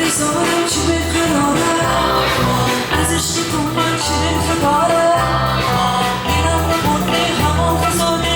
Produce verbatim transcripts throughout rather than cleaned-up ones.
زارم چی بقراره از عشق تو من چی دل فکاره میرم به خونه همه فضاده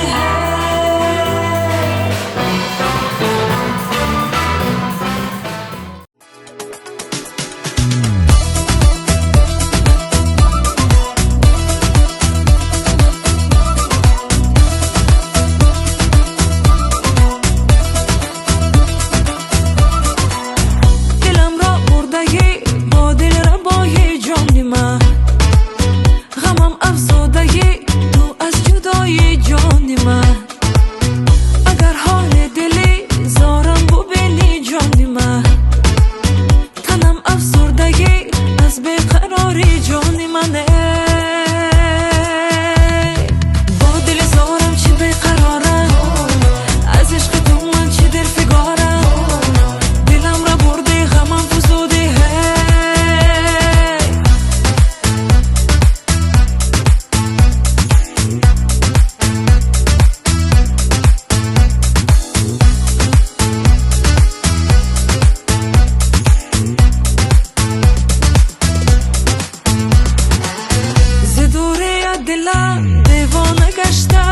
دلم دیوانه گشته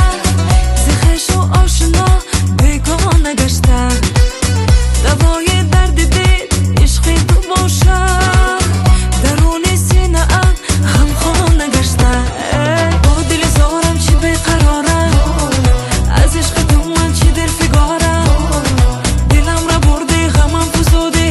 ز خویش و آشنا بیگانه گشته دوای درد دل عشق تو باشه درون سینه ام غمخانه گشته با دل زارم چی بیقراره از عشق تو من چی دل فگاره دلم را برده غمم فزوده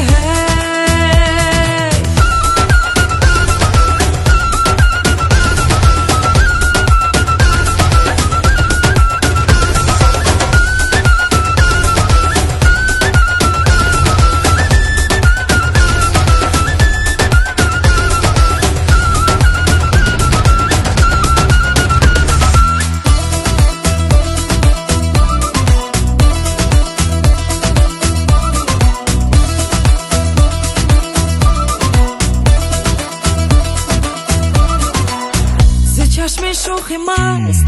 چشم شوخ مست